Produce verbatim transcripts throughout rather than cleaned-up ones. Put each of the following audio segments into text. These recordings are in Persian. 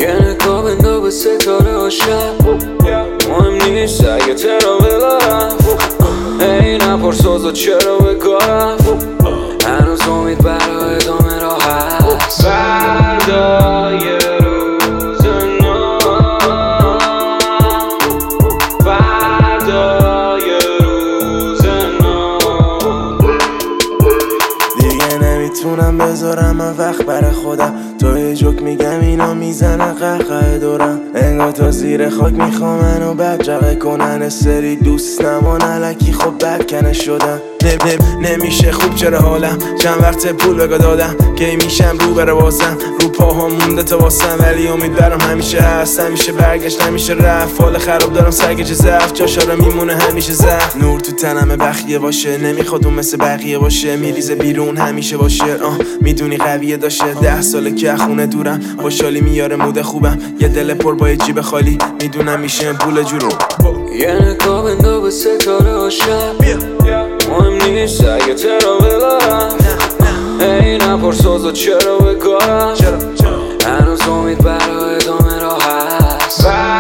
یه نگاه بنداز به ستاره ها شب، مهم نیست اگه ترا رفت. ای نپرسازا چرا به کار رفت، هنوز امید برای ادامه راه هست. فردا یه روز نو، فردا یه روز نو. دیگه نمیتونم بذارم من وقت برای خودم، تو یه جوک میگم اینا میزنن قهقه دورم. انگار تا زیر خاک میخوام منو بدجقه کنن، سری دوست نمان علکی خب بدکنه شدم. نب نب نمیشه خوب چرا حالم، چند وقت پول بگا دادم که میشم رو بره بازم. رو پاها مونده تا واسم ولی امید برام همیشه هست. همیشه برگشت نمیشه رفت، حال خراب دارم سرگیجه ضعف، جاشارا میمونه همیشه زخم. نور تو تنم بخیه باشه، نمیخواد اون مثل بقیه باشه، میریزه بیرون همیشه باشه. آه میدونی قویه داشته، ده ساله که خونه دورم، خوشحالی میاره مود خوبم، یه دل پر با یه جیب خالی، میدونم میشه پول جورو. یه نگاه بنداز به ستاره ها شب، مهم نیست اگه ترا رفت. ای نپرسازا چرا به کار رفت، هنوز امید برای ادامه راه هست.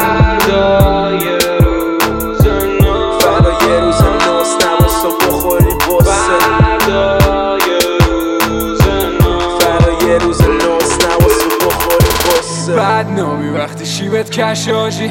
فردا یه روز نو، فردا یه روز نوست، نباست و بخوری قصه. فردا یه روز نو، فردا یه روز نوست، نباست و بخوری قصه. بدنامی وقتی شیبت کشاشی،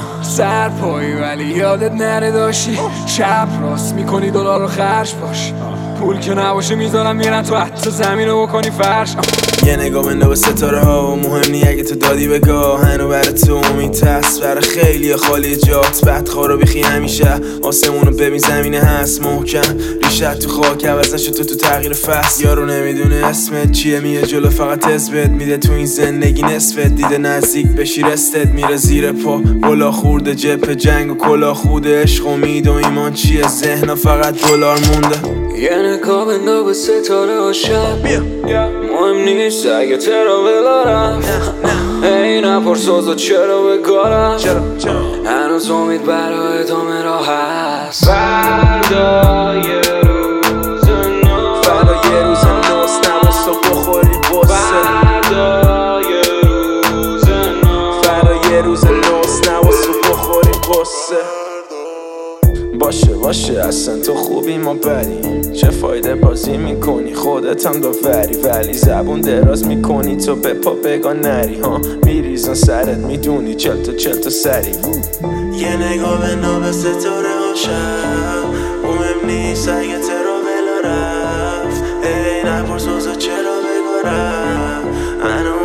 سر پایی ولی یادت نره داشتی. شب راست میکنی دلار رو خرج باش، پول که نباشه میذارم میرن تو حتی زمین رو بکنی فرش. یه نگاه بنده به ستاره ها و مهم نی اگه تو دادی بگاه، هنو برای تو امید هست، برای خیلی خالی جات. بدخواه رو بیخی همیشه، آسمونو ببین زمینه هست محکم، ریشت تو خاک عوض نشد تو تو تغییر فصل. یارو نمیدونه اسمت چیه، میه جلو فقط حزبت میده تو این زندگی نصفت. دیده نزدیک بشی رستت میره زیر پا، گلا خورده جپ جنگ و کلا خوده. عشق امید و ایمان چیه، ذهنا فقط دلار مونده. یه نگاه بنداز به ستاره ها شب، مهم نیست اگه ترا رفت. ای نپرسازا چرا به کار رفت، هنوز امید برای ادامه راه هست. فردا یه روز نو، فردا یه روز نوست، نباست و بخوری قصه. فردا یه روز نو، فردا یه روز نوست، نباست و بخوری قصه. باشه باشه اصلا تو خوبی ما بدیم، چه فایده بازی میکنی خودت هم داوری، ولی زبون دراز میکنی تو به پا بگا نری. ها میریزن سرت میدونی چل تا چل تا سری. یه نگاه به ناب ستاره ها شب، مهم نیست اگه ترا بلا رفت. ای نپرسازا چرا بگا رفت،